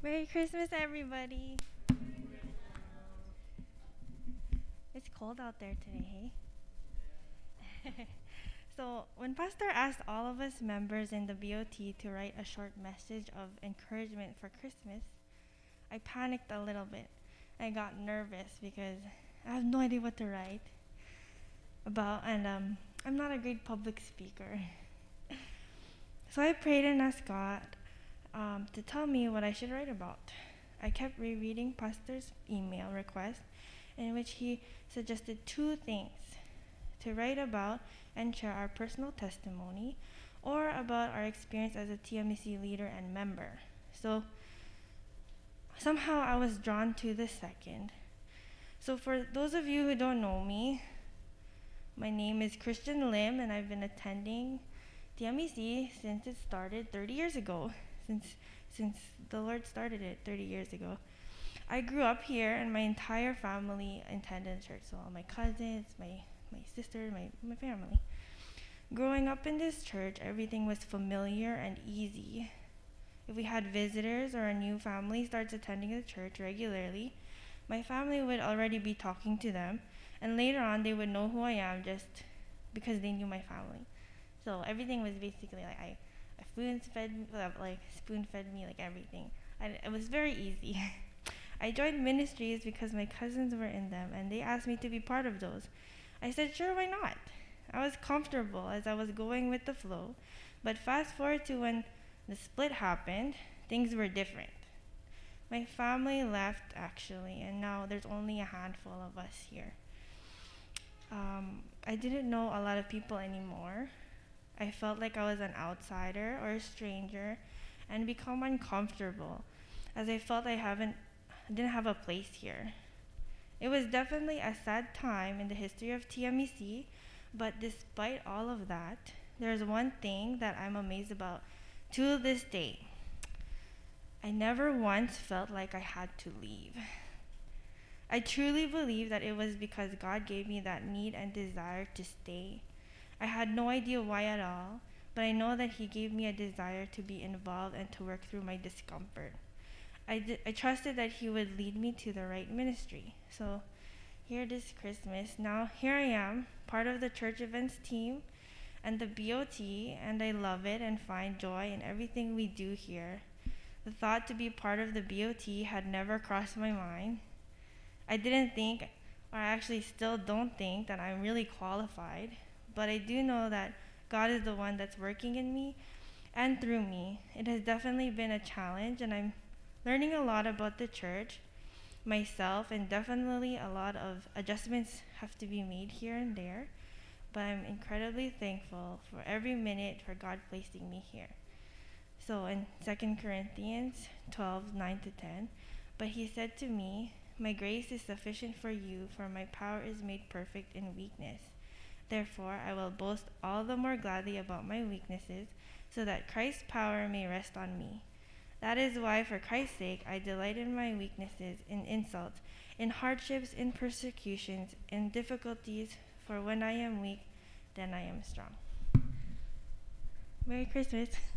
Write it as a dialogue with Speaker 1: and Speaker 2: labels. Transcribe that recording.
Speaker 1: Merry Christmas, everybody. It's cold out there today, hey? So, when Pastor asked all of us members in the BOT to write a short message of encouragement for Christmas, I panicked a little bit. I got nervous because I have no idea what to write about, and I'm not a great public speaker. So I prayed and asked God to tell me what I should write about. I kept rereading Pastor's email request in which he suggested two things: to write about and share our personal testimony, or about our experience as a TMEC leader and member. So somehow I was drawn to the second. So for those of you who don't know me, my name is Christian Lim, and I've been attending TMEC since it started 30 years ago, since the Lord started it 30 years ago. I grew up here, and my entire family attended church, so all my cousins, my sister, my family. Growing up in this church, everything was familiar and easy. If we had visitors or a new family starts attending the church regularly, my family would already be talking to them, and later on they would know who I am just because they knew my family. So everything was basically like spoon-fed me like everything. It was very easy. I joined ministries because my cousins were in them, and they asked me to be part of those. I said, sure, why not? I was comfortable as I was going with the flow, but fast forward to when the split happened, things were different. My family left, actually, and now there's only a handful of us here. I didn't know a lot of people anymore. I felt like I was an outsider or a stranger and become uncomfortable as I felt I didn't have a place here. It was definitely a sad time in the history of TMEC, but despite all of that, there's one thing that I'm amazed about to this day. I never once felt like I had to leave. I truly believe that it was because God gave me that need and desire to stay. I had no idea why at all, but I know that He gave me a desire to be involved and to work through my discomfort. I trusted that He would lead me to the right ministry. So here this Christmas, now here I am, part of the church events team and the BOT, and I love it and find joy in everything we do here. The thought to be part of the BOT had never crossed my mind. I didn't think, or I actually still don't think, that I'm really qualified, but I do know that God is the one that's working in me and through me. It has definitely been a challenge, and I'm learning a lot about the church, myself, and definitely a lot of adjustments have to be made here and there, but I'm incredibly thankful for every minute for God placing me here. So in 2 Corinthians 12:9-10, but He said to me, my grace is sufficient for you, for my power is made perfect in weakness. Therefore, I will boast all the more gladly about my weaknesses, so that Christ's power may rest on me. That is why, for Christ's sake, I delight in my weaknesses, in insults, in hardships, in persecutions, in difficulties, for when I am weak, then I am strong. Merry Christmas.